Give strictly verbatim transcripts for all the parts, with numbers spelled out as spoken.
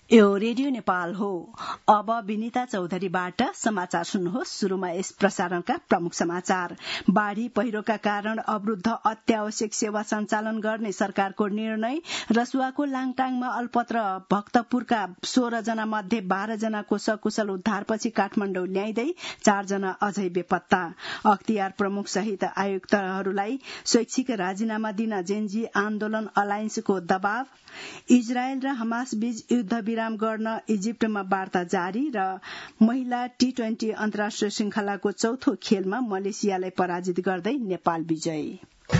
यो रेडियो नेपाल हो। अब विनिता चौधरीबाट समाचार सुन्नुहोस्। शुरूमा यस प्रसारणका प्रमुख समाचार। बाढ़ी पहिरोका कारण अवरूद्ध अत्यावश्यक सेवा सञ्चालन गर्ने सरकारको निर्णय। रसुवाको लाङटाङमा अल्पत्र भक्तपुरका सोह्र जना मध्ये बाह्र जनाको सकुशल उद्धारपछि काठमाडौँ ल्याइँदै चारजना अझै बेपत्ता। अख्तियार प्रमुख सहित आयुक्तहरूलाई शैक्षिक राजीनामा दिन जेनजी आन्दोलन अलायन्सको दबाव। इजरायल र हमास बीच युद्ध विराम गर्न इजिप्टमा वार्ता जारी र महिला टी ट्वेन्टी अन्तर्राष्ट्रिय श्रृंखलाको चौथो खेलमा मलेसियालाई पराजित गर्दै नेपाल विजयी।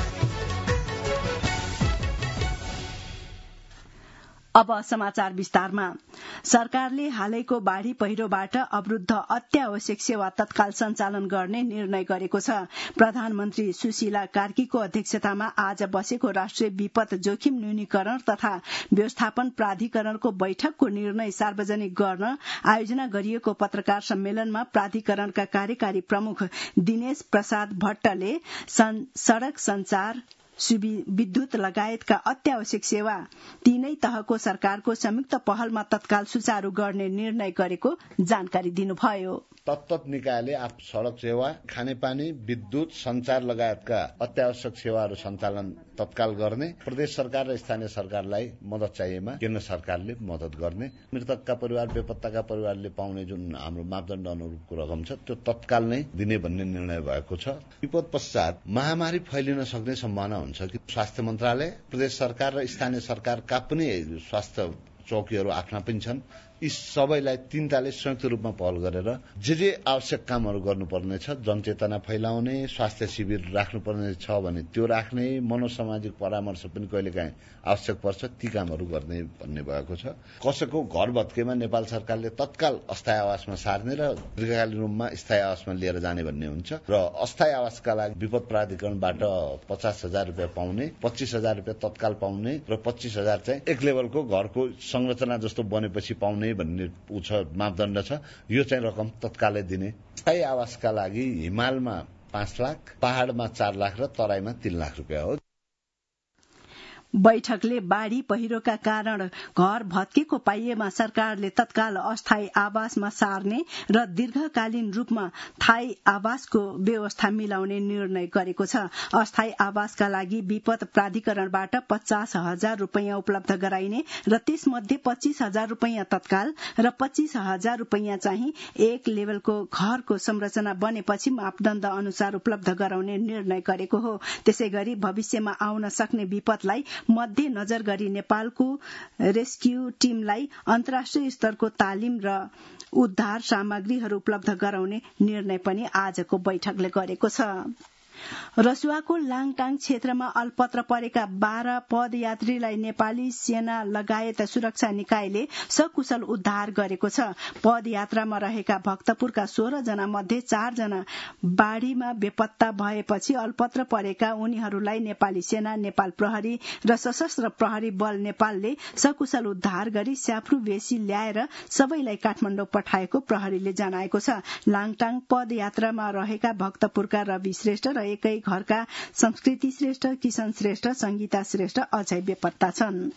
अब समाचार विस्तारमा। सरकारले हालैको बाढ़ी पहिरोबाट अवरूद्ध अत्यावश्यक सेवा तत्काल सञ्चालन गर्ने निर्णय गरेको छ। प्रधानमन्त्री सुशीला कार्कीको अध्यक्षतामा आज बसेको राष्ट्रिय विपद जोखिम न्यूनीकरण तथा व्यवस्थापन प्राधिकरणको बैठकको निर्णय सार्वजनिक गर्न आयोजना गरिएको पत्रकार सम्मेलनमा प्राधिकरणका कार्यकारी प्रमुख दिनेश प्रसाद भट्टले सड़क संचार विद्युत लगायतका अत्यावश्यक सेवा तीनै तहको सरकारको संयुक्त पहलमा तत्काल सुचारू गर्ने निर्णय गरेको जानकारी दिनुभयो। तत्त निकायले सड़क सेवा, खानेपानी, विद्युत, संचार लगायतका अत्यावश्यक सेवाहरू सञ्चालन तत्काल गर्ने, प्रदेश सरकार र स्थानीय सरकारलाई मद्दत चाहिएमा केन्द्र सरकारले मद्दत गर्ने, मृतकका परिवार, बेपत्ताका परिवारले पाउने जुन हाम्रो मापदण्ड अनुरूपको रकम छ त्यो तत्काल नै दिने भन्ने निर्णय भएको छ। विपद पश्चात महामारी फैलिन सक्ने सम्भावना हुन्छ कि स्वास्थ्य मन्त्रालय, प्रदेश सरकार र स्थानीय सरकारका पनि स्वास्थ्य चौकीहरू आफ्ना पनि छन्। यी सबैलाई तीनटाले संयुक्त रूपमा पहल गरेर जे जे आवश्यक कामहरू गर्नुपर्ने छ, जनचेतना फैलाउने, स्वास्थ्य शिविर राख्नुपर्ने छ भने त्यो राख्ने, मनोसामाजिक परामर्श पनि कहिलेकाहीँ आवश्यक पर्छ, ती कामहरू गर्ने भन्ने भएको छ। कसैको घर भत्केमा नेपाल सरकारले तत्काल अस्थायी आवासमा सार्ने र दीर्घकालीन रूपमा स्थायी आवासमा लिएर जाने भन्ने हुन्छ र अस्थायी आवासका लागि विपद प्राधिकरणबाट पचास हजार रुपियाँ पाउने, पच्चीस हजार रुपियाँ तत्काल पाउने र पच्चीस हजार चाहिँ एक लेभलको घरको संरचना जस्तो बनेपछि पाउने भन्ने उ छ, मापदण्ड छ। यो चाहिँ रकम तत्कालै दिने। स्थायी आवासका लागि हिमालमा पाँच लाख, पहाड़मा चार लाख र तराईमा तीन लाख रुपियाँ हो। बैठकले बाढ़ी पहिरोका कारण घर भत्केको पाइएमा सरकारले तत्काल अस्थायी आवासमा सार्ने र दीर्घकालीन रूपमा थायी आवासको व्यवस्था मिलाउने निर्णय गरेको छ। अस्थायी आवासका लागि विपद प्राधिकरणबाट पचास हजार रूपियाँ उपलब्ध गराइने र त्यसमध्ये पच्चीस हजार रूपियाँ तत्काल र पच्चीस हजार रूपियाँ चाहिँ एक लेभलको घरको संरचना बनेपछि मापदण्ड अनुसार उपलब्ध गराउने निर्णय गरेको हो। त्यसै गरी भविष्यमा आउन सक्ने विपदलाई मध्य नजर गरी नेपालको रेस्क्यू टीमलाई अन्तर्राष्ट्रिय स्तरको तालिम र उद्धार सामग्रीहरू उपलब्ध गराउने निर्णय पनि आजको बैठकले गरेको छ। रसुवाको लाङटाङ क्षेत्रमा अल्पत्र परेका बाह्र पदयात्रीलाई नेपाली सेना लगायत सुरक्षा निकायले सकुशल उद्धार गरेको छ। पदयात्रामा रहेका भक्तपुरका सोह्र जना मध्ये चार जना बाढ़ीमा बेपत्ता भएपछि अल्पत्र परेका उनीहरूलाई नेपाली सेना, नेपाल प्रहरी र सशस्त्र प्रहरी बल नेपालले सकुशल उद्धार गरी स्याफ्रू बेसी ल्याएर सबैलाई काठमाडौँ पठाएको प्रहरीले जनाएको छ। लाङटाङ पदयात्रामा रहेका भक्तपुरका रवि श्रेष्ठ र एकै घरका संस्कृति श्रेष्ठ, किशन श्रेष्ठ, संगीता श्रेष्ठ अझै बेपत्ता छन्।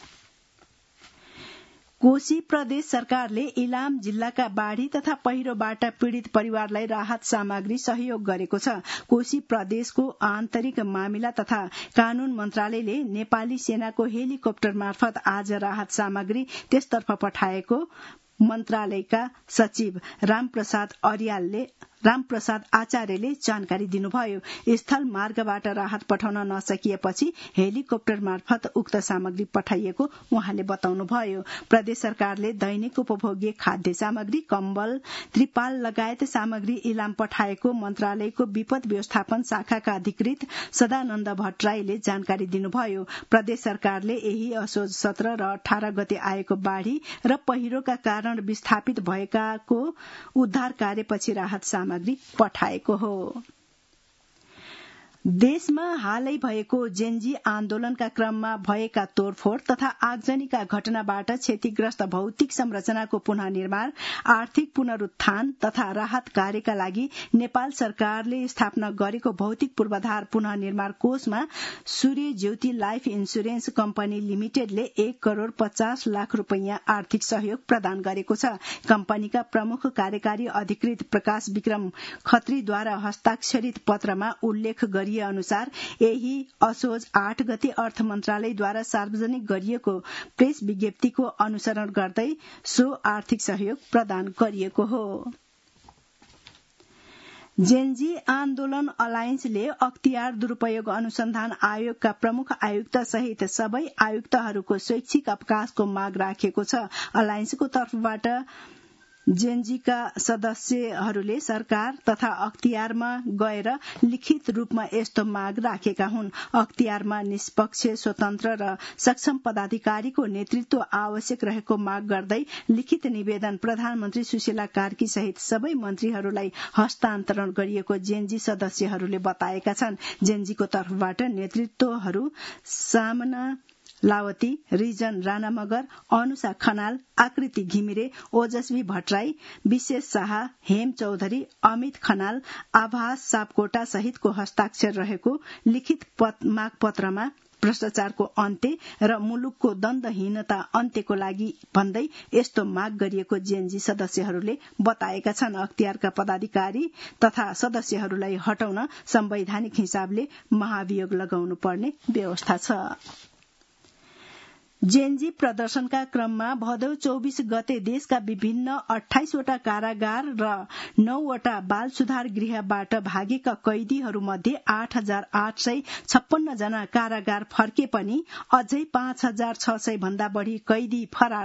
कोशी प्रदेश सरकारले इलाम जिल्लाका बाढ़ी तथा पहिरोबाट पीड़ित परिवारलाई राहत सामग्री सहयोग गरेको छ। कोशी प्रदेशको आन्तरिक मामिला तथा कानून मन्त्रालयले नेपाली सेनाको हेलिकप्टर मार्फत आज राहत सामग्री त्यसतर्फ पठाएको मन्त्रालयका सचिव रामप्रसाद अर्यालले रामप्रसाद आचार्यले जानकारी दिनुभयो। स्थल मार्गबाट राहत पठाउन नसकिएपछि हेलिकप्टर मार्फत उक्त सामग्री पठाइएको उहाँले बताउनुभयो। प्रदेश सरकारले दैनिक उपभोग्य खाद्य सामग्री, कम्बल, त्रिपाल लगायत सामग्री इलाम पठाएको मन्त्रालयको विपद व्यवस्थापन शाखाका अधिकृत सदानन्द भट्टराईले जानकारी दिनुभयो। प्रदेश सरकारले यही असोज सत्र र अठार गते आएको बाढ़ी र पहिरोका कारण विस्थापित भएकाको उद्धार कार्यपछि राहत सामग्री पठाएको हो। देशमा हालै भएको जेन्जी आन्दोलनका क्रममा भएका तोडफोड तथा आगजनीका घटनाबाट क्षतिग्रस्त भौतिक संरचनाको पुनः निर्माण, आर्थिक पुनरुत्थान तथा राहत कार्यका लागि नेपाल सरकारले स्थापना गरेको भौतिक पूर्वाधार पुनः निर्माण कोषमा Surya Jyoti life insurance company लिमिटेडले एक करोड़ पचास लाख रूपियाँ आर्थिक सहयोग प्रदान गरेको छ। कम्पनीका प्रमुख कार्यकारी अधिकृत प्रकाश विक्रम खत्रीद्वारा हस्ताक्षरित पत्रमा उल्लेख गरिए अनुसार यही असोज आठ गते अर्थ मन्त्रालयद्वारा सार्वजनिक गरिएको प्रेस विज्ञप्तिको अनुसरण गर्दै सो आर्थिक सहयोग प्रदान गरिएको हो। जेन्जी आन्दोलन अलायन्सले अख्तियार दुरूपयोग अनुसन्धान आयोगका प्रमुख आयुक्त सहित सबै आयुक्तहरूको स्वैच्छिक अवकाशको माग राखेको छ। अलायन्सको तर्फबाट जेन्जीका सदस्यहरूले सरकार तथा अख्तियारमा गएर लिखित रूपमा यस्तो माग राखेका हुन्। अख्तियारमा निष्पक्ष, स्वतन्त्र र सक्षम पदाधिकारीको नेतृत्व आवश्यक रहेको माग गर्दै लिखित निवेदन प्रधानमन्त्री सुशीला कार्की सहित सबै मन्त्रीहरूलाई हस्तान्तरण गरिएको जेन्जी सदस्यहरूले बताएका छन्। जेन्जीको तर्फबाट नेतृत्वहरू सामना लावती, रिजन राणा मगर, अनुषा खनाल, आकृति घिमिरे, ओजस्वी भट्टराई, विशेष शाह, हेम चौधरी, अमित खनाल, आभास सापकोटा सहितको हस्ताक्षर रहेको लिखित माग पत्रमा भ्रष्टाचारको अन्त्य र मुलुकको दण्डहीनता अन्त्यको लागि भन्दै यस्तो माग गरिएको जेन्जी सदस्यहरूले बताएका छन्। अख्तियारका पदाधिकारी तथा सदस्यहरूलाई हटाउन संवैधानिक हिसाबले महाभियोग लगाउनु पर्ने व्यवस्था छ। जेन्जी प्रदर्शनका क्रममा भदौ चौबीस गते देशका विभिन्न अठाइसवटा कारागार र नौवटा बाल सुधार गृहबाट भागेका कैदीहरूमध्ये आठ हजार आठ सय छप्पन्न जना कारागार फर्के पनि अझै पाँच हजार छ सय भन्दा बढ़ी कैदी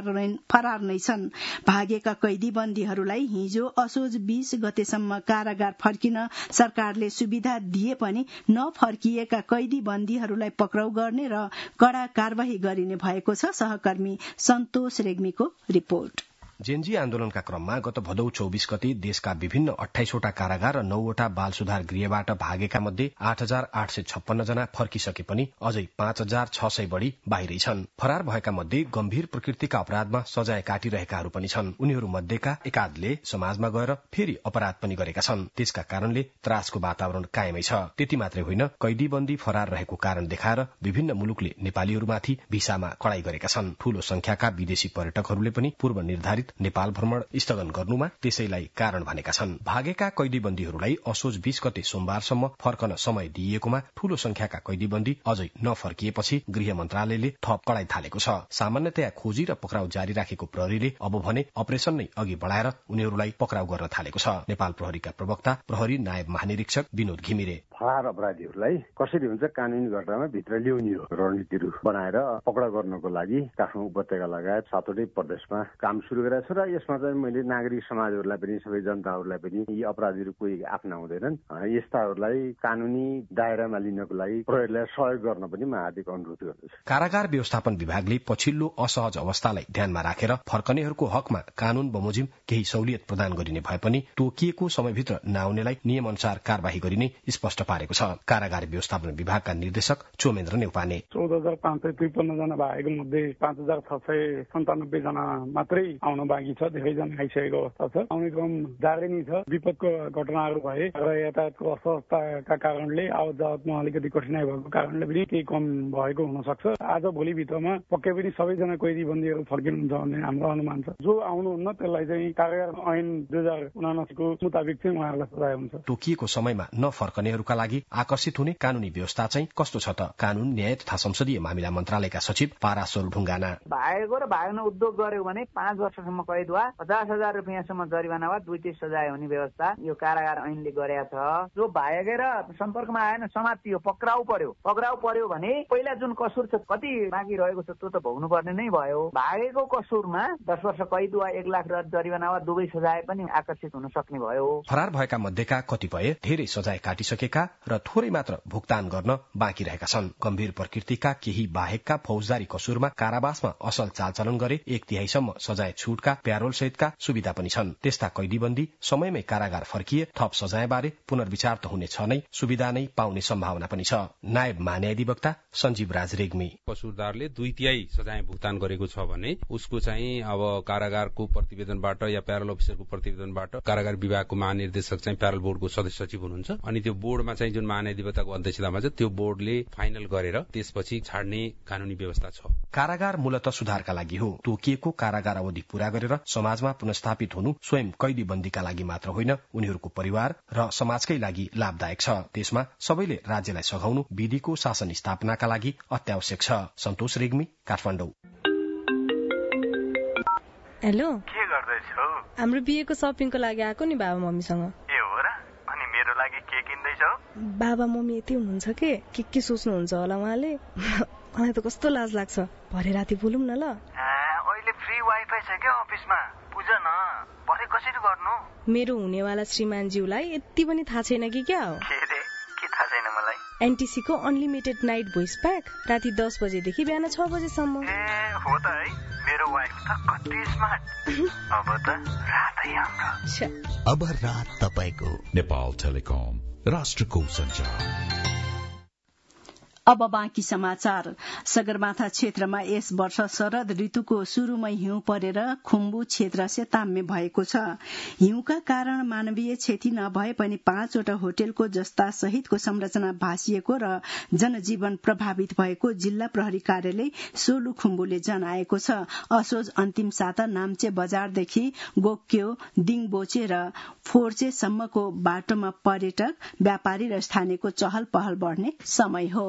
फरार नै छन्। भागेका कैदी बन्दीहरूलाई हिजो असोज बीस गतेसम्म कारागार फर्किन सरकारले सुविधा दिए पनि नफर्किएका कैदी बन्दीहरूलाई पक्राउ गर्ने र कड़ा कार्यवाही गरिने भएको छ। सहकर्मी सन्तोष रेग्मीको रिपोर्ट। जेन्जी आन्दोलनका क्रममा गत भदौ चौबीस गते देशका विभिन्न अठाइसवटा कारागार र नौवटा बाल सुधार गृहबाट भागेका मध्ये आठ हजार आठ सय छप्पन्न जना फर्किसके पनि अझै पाँच हजार छ सय बढ़ी बाहिरै छन्। फरार भएका मध्ये गम्भीर प्रकृतिका अपराधमा सजाय काटिरहेकाहरू पनि छन्। उनीहरू मध्येका एकाधले समाजमा गएर फेरि अपराध पनि गरेका छन्। त्यसका कारणले त्रासको वातावरण कायमै छ। त्यति मात्रै होइन, कैदीबन्दी फरार रहेको कारण देखाएर विभिन्न मुलुकले नेपालीहरूमाथि भिसामा कडाई गरेका छन्। ठूलो संख्याका विदेशी पर्यटकहरूले पनि पूर्व निर्धारित नेपाल भ्रमण स्थगन गर्नुमा त्यसैलाई कारण भनेका छन्। भागेका कैदीबन्दीहरूलाई असोज बीस गते सोमबारसम्म फर्कन समय दिइएकोमा ठूलो संख्याका कैदीबन्दी अझै नफर्किएपछि गृह मन्त्रालयले थप कडाई थालेको छ। सामान्यतया खोजी र पक्राउ जारी राखेको प्रहरीले अब भने अपरेशन नै अघि बढ़ाएर उनीहरूलाई पक्राउ गर्न थालेको छ। नेपाल प्रहरीका प्रवक्ता प्रहरी नायब महानिरीक्षक विनोद घिमिरे फरार अपराधीहरूलाई कसरी हुन्छ कानूनी घटनामा भित्र ल्याउने हो रणनीतिहरू बनाएर पक्राउ गर्नको लागि काठमाडौँ उपत्यका लगायत सातवटै प्रदेशमा काम सुरु गरेको छ। र यसमा चाहिँ मैले नागरिक समाजहरूलाई पनि सबै जनताहरूलाई पनि यी अपराधीहरू कोही आफ्ना हुँदैनन्, यस्ताहरूलाई कानूनी दायरामा लिनको लागि प्रहरीलाई सहयोग गर्न पनि म हार्दिक अनुरोध गर्दछु। कारागार व्यवस्थापन विभागले पछिल्लो असहज अवस्थालाई ध्यानमा राखेर फर्कनेहरूको हकमा कानून बमोजिम केही सहुलियत प्रदान गरिने भए पनि तोकिएको समयभित्र नआउनेलाई नियम अनुसार कार्यवाही गरिने स्पष्ट पारेको छ। कारागार व्यवस्थापन विभागका निर्देशक चोमेन्द्र नेउपाने चौध हजार पाँच सय त्रिपन्न जना भागेको मध्ये पाँच हजार छ सय सन्तानब्बे जना मात्रै आउन बाँकी छ। धेरैजना आइसकेको अवस्था छ। आउने क्रम जारी नै छ। विपदको घटनाहरू भए र यातायातको अस्वस्थताका कारणले आवत जावतमा अलिकति कठिनाई भएको कारणले पनि केही कम भएको हुन सक्छ। आज भोलि भित्रमा पक्कै पनि सबैजना कैदी बन्दीहरू फर्किनुहुन्छ भन्ने हाम्रो अनुमान छ। जो आउनुहुन्न त्यसलाई चाहिँ कारागार ऐन दुई हजार उनासीको मुताबिक चाहिँ उहाँहरूलाई सजाय हुन्छ। तोकिएको समयमा नफर्कनेहरूका लागि आकर्षित हुने कानूनी व्यवस्था चाहिँ कस्तो छ त? कानून, न्याय तथा संसदीय मामिला मन्त्रालयका सचिव पारास्वरूप ढुङ्गाना भागेको र भाग्न उद्योग गर्यो भने पाँच वर्षसम्म कैद वा पचास हजार रुपियाँसम्म जरिवाना वा दुईटै सजाय हुने व्यवस्था यो कारागार ऐनले गरेका छ। जो भागेर सम्पर्कमा आएन, समातियो, पक्राउ पर्यो पक्राउ पर्यो भने पहिला जुन कसुर छ कति बाँकी रहेको छ त्यो त भोग्नु पर्ने नै भयो। भागेको कसुरमा दस वर्ष कैद वा एक लाख जरिवाना वा दुवै सजाय पनि आकर्षित हुन सक्ने भयो। फरार भएका मध्येका कतिपय धेरै सजाय काटिसकेका रहेका र थोरै मात्र भुक्तान गर्न बाँकी रहेका छन्। गम्भीर प्रकृतिका केही बाहेकका फौजदारी कसुरमा कारावासमा असल चालचलन गरे एक तिहाईसम्म सजाय छुटका प्यारोल सहितका सुविधा पनि छन्। त्यस्ता कैदीबन्दी समयमै कारागार फर्किए थप सजायबारे पुनर्विचार त हुनेछ नै, सुविधा नै पाउने सम्भावना पनि छ। नायब महान्यायाधिवक्ता सञ्जीव राज रेग्मी, कसुरदारले दुई तिहाई सजाय भुक्तान गरेको छ भने उसको चाहिँ अब कारागारको प्रतिवेदनबाट या प्यारोल अफिसरको प्रतिवेदनबाट कारागार विभागको महानिर्देशक चाहिँ प्यारोल बोर्डको सदस्य सचिव हुनुहुन्छ, अनि त्यो बोर्डमा चाहिँ जुन महान्यायाधिवक्ताको अध्यक्षतामा छ त्यो बोर्डले फाइनल गरेर त्यसपछि छाड्ने कानूनी व्यवस्था छ। कारागार मूलत सुधारका लागि हो। तोकिएको कारागार अवधि पूरा गरेर समाजमा पुनस्थापित हुनु स्वयं कैदी बन्दीका लागि मात्र होइन, उनीहरूको परिवार र समाजकै लागि लाभदायक छ। त्यसमा सबैले राज्यलाई सघाउनु विधिको शासन स्थापनाका लागि अत्यावश्यक छ। सन्तोष रेग्मी, काठमाडौँ। हेलो, के गर्दैछौ? हाम्रो बिहेको सपिङको लागि आएको नि बाबा मम्मीसँग। ए हो र? अनि मेरो लागि के किन्दैछौ? बाबा मम्मी यति हुनुहुन्छ के के के सोच्नुहुन्छ होला उहाँले। मलाई त कस्तो लाज लाग्छ। भरे राति बोलौँ न ल। अहिले फ्री वाइफाई छ क्या अफिसमा, बुझ न। भरे कसरी गर्नु? मेरो हुनेवाला श्रीमानज्यूलाई यति पनि थाहा छैन कि क्या हो? के रे? के थाहा छैन मलाई? एनटीसी को अनलिमिटेड नाइट भोइस प्याक राति दस बजेदेखि बिहान छ बजेसम्म। ए हो त है, मेरो वाइफ त कति स्मार्ट। अब त रातै हाम्रो। अब रात तपाईको। नेपाल टेलिकम, राष्ट्रको सञ्चार। अब बाँकी समाचार। सगरमाथा क्षेत्रमा यस वर्ष शरद ऋतुको शुरूमै हिउँ परेर खुम्बु क्षेत्र सेताम्य भएको छ। हिउँका कारण मानवीय क्षति नभए पनि पाँचवटा होटेलको जस्ता सहितको संरचना भाँसिएको र जनजीवन प्रभावित भएको जिल्ला प्रहरी कार्यालय सोलु खुम्बुले जनाएको छ। असोज अन्तिम साता नाम्चे बजारदेखि गोक्यो, दिङबोचे र फोर्चेसम्मको बाटोमा पर्यटक, व्यापारी र स्थानीयको चहल पहल बढ़ने समय हो।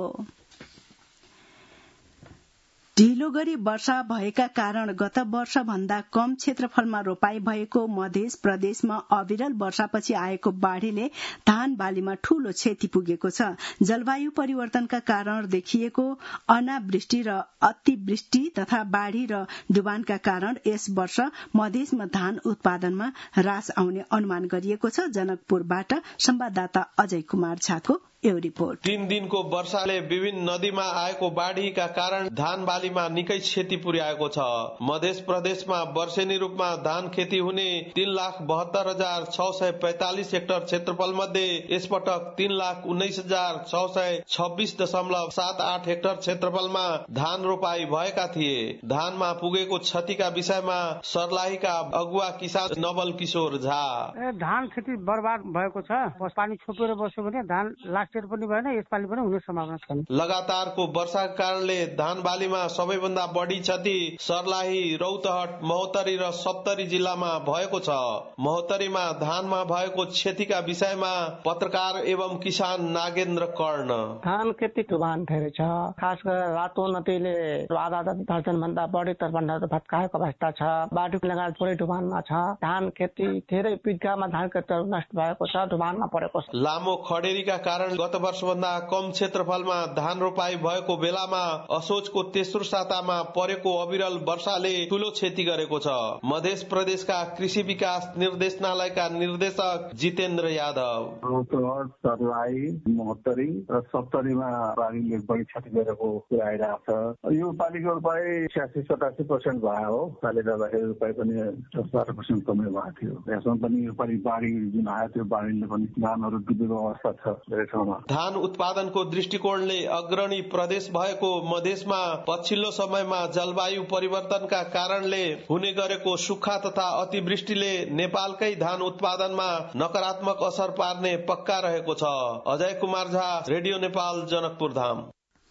ढिलो गरी वर्षा भएका कारण गत वर्ष भन्दा कम क्षेत्रफलमा रोपाई भएको मध्य प्रदेशमा अविरल वर्षापछि आएको बाढ़ीले धान बालीमा ठूलो क्षति पुगेको छ। जलवायु परिवर्तनका कारण देखिएको अनावृष्टि र अतिवृष्टि तथा बाढ़ी र डुबानका कारण यस वर्ष मधेसमा धान उत्पादनमा ह्रास आउने अनुमान गरिएको छ। जनकपुरबाट संवाददाता अजय कुमार झाको यो रिपोर्ट। तीन दिनको वर्षाले विभिन्न नदीमा आएको बाढ़ीका कारण धान बालीमा निकै क्षति पुर्याएको छ। मध्य प्रदेशमा वर्षेनी रूपमा धान खेती हुने तीन लाख बहत्तर हजार छ सय पैंतालिस हेक्टर क्षेत्रफल मध्ये यसपटक तीन लाख उन्नाइस हजार छ सय छब्बीस दशमलव सात आठ हेक्टर क्षेत्रफलमा धान रोपाई भएका थिए। धानमा पुगेको क्षतिका विषयमा सर्लाहीका अगुवा किसान नवल किशोर झा, धान खेती बर्बाद भएको छ। पानी छोपेर बस्यो भने धान लास्ट पनि भएन, यसपालि पनि हुने सम्भावना छैन। लगातारको वर्षाका कारणले धान बालीमा सबैभन्दा बढी क्षति सर्लाही, रौतहट, महोत्तरी र सप्तरी जिल्लामा भएको छ। महोत्तरीमा धानमा भएको क्षतिका विषयमा पत्रकार एवं किसान नागेन्द्र कर्ण, धान खेती डुबान धेरै छ। खास गरेर रातो नदीले आधा दर्जन भन्दा बढी तटबन्धहरू भत्काएको अवस्था छ। बाढीको लगायत पुरै डुबानमा छ। धान खेती धेरै बिघामा धान खेतहरू नष्ट भएको छ, डुबानमा परेको छ। लामो खडेरीका कारण गत वर्षभन्दा कम क्षेत्रफलमा धान रोपाई भएको बेलामा असोजको तेस्रो सातामा परेको अविरल वर्षाले ठूलो क्षति गरेको छ। मध्य प्रदेशका कृषि विकास निर्देशनालयका निर्देशक जितेन्द्र यादव, रौतहट, सर्लाही, महोत्तरी र सप्तरीमा बाढीले बढी क्षति गरेको कुरा आइरहेको छ। यो पालिको रोपाई छ्यासी सतासी पर्सेन्ट भयो हो। त्यसले गर्दाखेरि रोपाई पनि दस बाह्र पर्सेन्ट कमै भएको थियो। यसमा पनि यो पालि बाढी जुन आयो त्यो बाढीले पनि धानहरू डुबेको अवस्था छ धेरै ठाउँमा। धान उत्पादनको दृष्टिकोणले अग्रणी प्रदेश भएको मधेसमा पछिल्लो समयमा जलवायु परिवर्तनका कारणले हुने गरेको सुक्खा तथा अतिवृष्टिले नेपालकै धान उत्पादनमा नकारात्मक असर पार्ने पक्का रहेको छ। अजय कुमार झा, रेडियो नेपाल, जनकपुर धाम।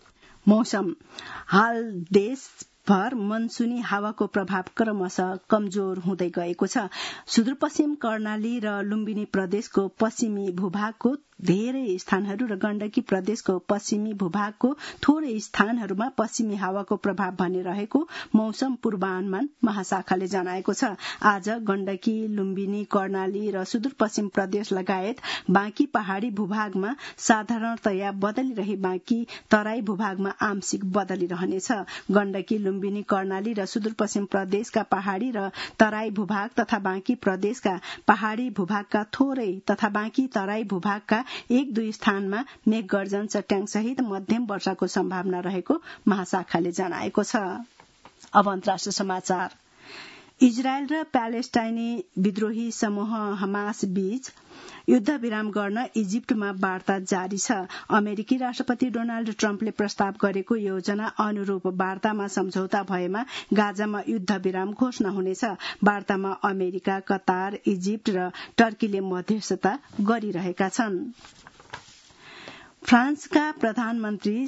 मौसम। हाल देश भर मनसुनी हावाको प्रभाव क्रमशः कमजोर हुँदै गएको छ। सुदूरपश्चिम कर्णाली र लुम्बिनी प्रदेशको पश्चिमी भूभागको धेरै स्थानहरू र गण्डकी प्रदेशको पश्चिमी भूभागको थोरै स्थानहरूमा पश्चिमी हावाको प्रभाव भने रहेको मौसम पूर्वानुमान महाशाखाले जनाएको छ। आज गण्डकी, लुम्बिनी, कर्णाली र सुदूरपश्चिम प्रदेश लगायत बाँकी पहाड़ी भूभागमा साधारणतया बदली रही बाँकी तराई भूभागमा आंशिक बदली रहनेछ। गण्डकी, लुम्बिनी कर्णाली र सुदूरपश्चिम प्रदेशका पहाड़ी र तराई भूभाग तथा बाँकी प्रदेशका पहाड़ी भूभागका थोरै तथा बाँकी तराई भूभागका एक दुई स्थानमा मेघ गर्जन चट्याङ सहित मध्यम वर्षाको सम्भावना रहेको महाशाखाले जनाएको छ। अब अन्तर्राष्ट्रिय समाचार। इजरायल र प्यालेस्टाइनी विद्रोही समूह हमास बीच युद्ध विराम गर्न इजिप्टमा वार्ता जारी छ। अमेरिकी राष्ट्रपति डोनाल्ड ट्रम्पले प्रस्ताव गरेको योजना अनुरूप वार्तामा सम्झौता भएमा गाजामा युद्ध विराम घोषणा हुनेछ। वार्तामा अमेरिका, कतार, इजिप्ट र टर्कीले मध्यस्थता गरिरहेका छन्। फ्रान्सका प्रधानमन्त्री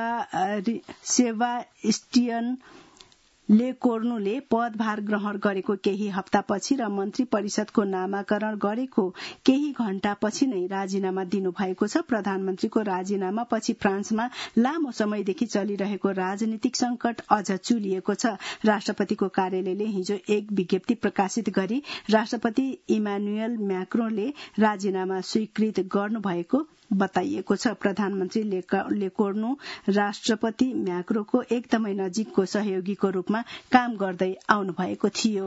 सेबास्टियन लेकोर्नुले पदभार ग्रहण गरेको केही हप्तापछि र मन्त्री परिषदको नामाकरण गरेको केही घण्टापछि नै राजीनामा दिनुभएको छ। प्रधानमन्त्रीको राजीनामा पछि फ्रान्समा लामो समयदेखि चलिरहेको राजनीतिक संकट अझ चुलिएको छ। राष्ट्रपतिको कार्यालयले हिजो एक विज्ञप्ति प्रकाशित गरी राष्ट्रपति इमानुएल म्याक्रोनले राजीनामा स्वीकृत गर्नुभएको बताइएको छ। प्रधानमन्त्री लेकोर्नु राष्ट्रपति म्याक्रोको एकदमै नजिकको सहयोगीको रूपमा काम गर्दै आउनुभएको थियो।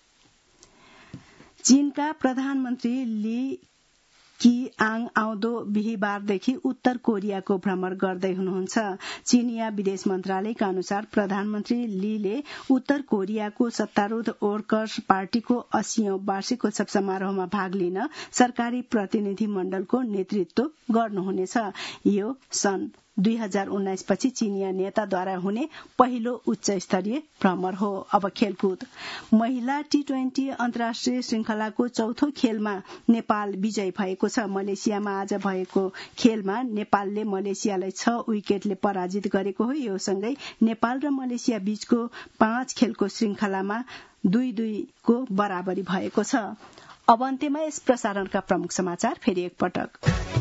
चीनका प्रधानमन्त्री ली किआङ आउँदो बिहिबारदेखि उत्तर कोरियाको भ्रमण गर्दै हुनुहुन्छ। चीनिया विदेश मन्त्रालयका अनुसार प्रधानमन्त्री लीले उत्तर कोरियाको सत्तारूढ़ वर्कर्स पार्टीको अस्सीऔं वार्षिकोत्सव समारोहमा भाग लिन सरकारी प्रतिनिधि मण्डलको नेतृत्व गर्नुहुनेछ। यो सन् दुई हजार उन्नाइस पछि चीनिया नेताद्वारा हुने पहिलो उच्च स्तरीय भ्रमण हो। अब खेलकुद। महिला टी ट्वेन्टी अन्तर्राष्ट्रिय श्रृंखलाको चौथो खेलमा नेपाल विजयी भएको छ। मलेसियामा आज भएको खेलमा नेपालले मलेसियालाई छ विकेटले पराजित गरेको हो। यो सँगै नेपाल र मलेसिया बीचको पाँच खेलको श्रृंखलामा दुई दुईको बराबरी भएको छ। अब अन्त्यमा यस प्रसारणका प्रमुख समाचार फेरि एकपटक।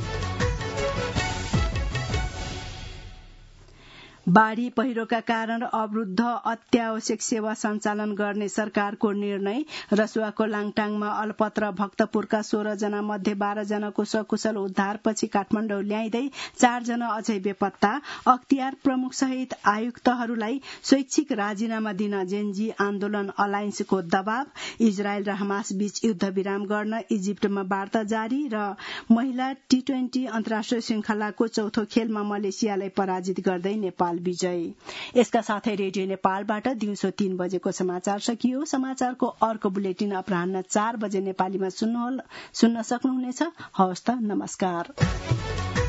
बाढ़ी पहिरोका कारण अवरुद्ध अत्यावश्यक सेवा सञ्चालन गर्ने सरकारको निर्णय। रसुवाको लाङटाङमा अलपत्र भक्तपुरका सोह्र जना मध्ये बाह्र जनाको सकुशल उद्धारपछि काठमाडौँ ल्याइँदै चारजना अझै बेपत्ता। अख्तियार प्रमुख सहित आयुक्तहरूलाई स्वैच्छिक राजीनामा दिन जेनजी आन्दोलन अलायन्सको दबाव। इजरायल र हमास बीच युद्ध विराम गर्न इजिप्टमा वार्ता जारी र महिला टी ट्वेन्टी अन्तर्राष्ट्रिय श्रृंखलाको चौथो खेलमा मलेसियालाई पराजित गर्दै नेपाल विजय। यसका साथै रेडियो नेपालबाट दिउँसो तीन बजेको समाचार सकियो। समाचारको अर्को बुलेटिन अपराह्न चार बजे नेपालीमा सुन्न सक्नुहुनेछ। हवस् त, नमस्कार।